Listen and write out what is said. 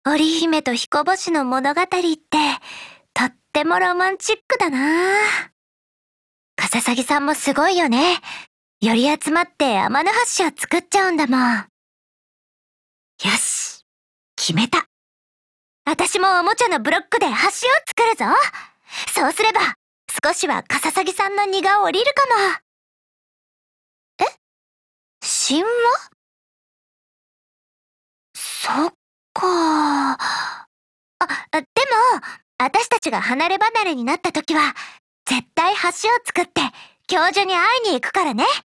織姫と彦星の物語って、とってもロマンチックだな。カササギさんもすごいよね。より集まって天の橋を作っちゃうんだもん。よし、決めた。私もおもちゃのブロックで橋を作るぞ。そうすれば、少しはカササギさんの荷が下りるかも。え？神話？そっか。でも、私たちが離れ離れになった時は、絶対橋を作って、教授に会いに行くからね。